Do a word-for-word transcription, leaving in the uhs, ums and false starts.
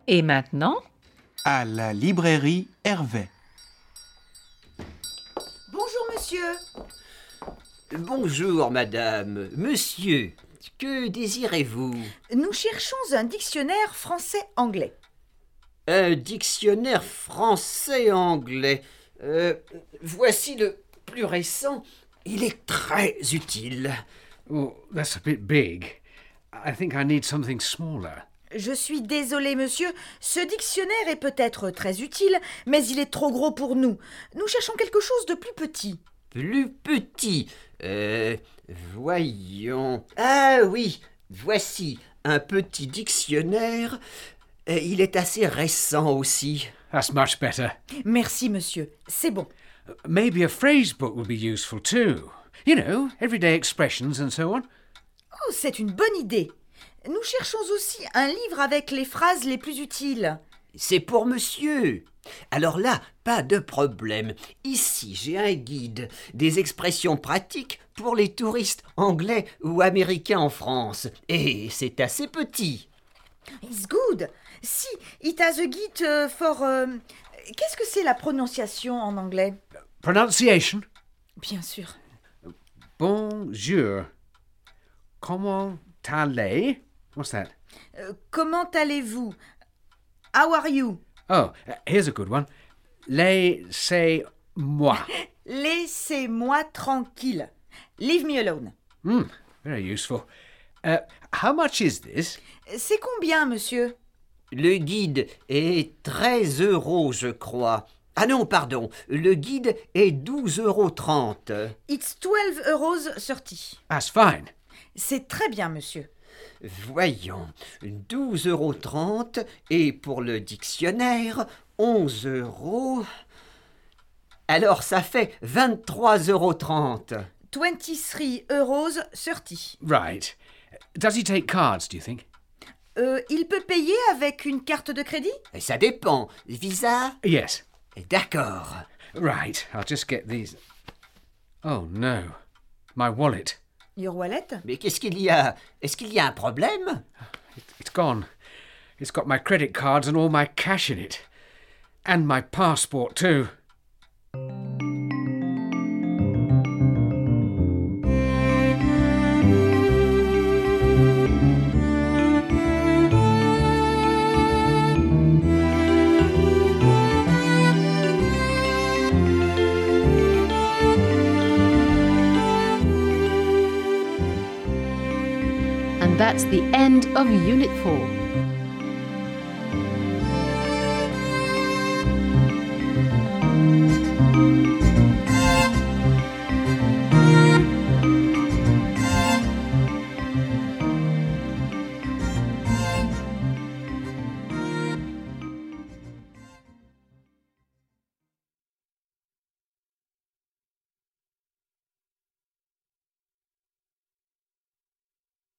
Et maintenant, à la librairie Hervé. Bonjour, monsieur. Bonjour, madame. Monsieur, que désirez-vous? Nous cherchons un dictionnaire français-anglais. Un dictionnaire français-anglais. Euh, voici le plus récent. Il est très utile. Oh, that's a bit big. I think I need something smaller. Je suis désolée, monsieur. Ce dictionnaire est peut-être très utile, mais il est trop gros pour nous. Nous cherchons quelque chose de plus petit. Plus petit. Euh, voyons. Ah oui, voici un petit dictionnaire. Euh, Il est assez récent aussi. That's much better. Merci, monsieur. C'est bon. Maybe a phrase book would be useful too. You know, everyday expressions and so on. Oh, c'est une bonne idée. Nous cherchons aussi un livre avec les phrases les plus utiles. C'est pour monsieur. Alors là, pas de problème. Ici, j'ai un guide des expressions pratiques pour les touristes anglais ou américains en France. Et c'est assez petit. It's good. Si, it has a guide uh, for... euh, Qu'est-ce que c'est la prononciation en anglais? Pronunciation. Bien sûr. Bonjour. Comment allez? What's that? Euh, comment allez-vous? How are you? Oh, uh, here's a good one. Laissez-moi. Laissez-moi tranquille. Leave me alone. Hmm, very useful. Uh, how much is this? C'est combien, monsieur? Le guide est treize euros, je crois. Ah non, pardon. Le guide est douze euros trente. It's twelve euros thirty. That's fine. C'est très bien, monsieur. Voyons, douze euros trente et pour le dictionnaire, onze euros. Alors ça fait vingt-trois euros trente. twenty-three euros thirty. Right. Does he take cards, do you think? Euh, il peut payer avec une carte de crédit? Ça dépend. Visa? Yes. D'accord. Right, I'll just get these. Oh no, my wallet. Your wallet? Mais qu'est-ce qu'il y a? Est-ce qu'il y a un problème? It, it's gone. It's got my credit cards and all my cash in it. And my passport too. And that's the end of Unit four.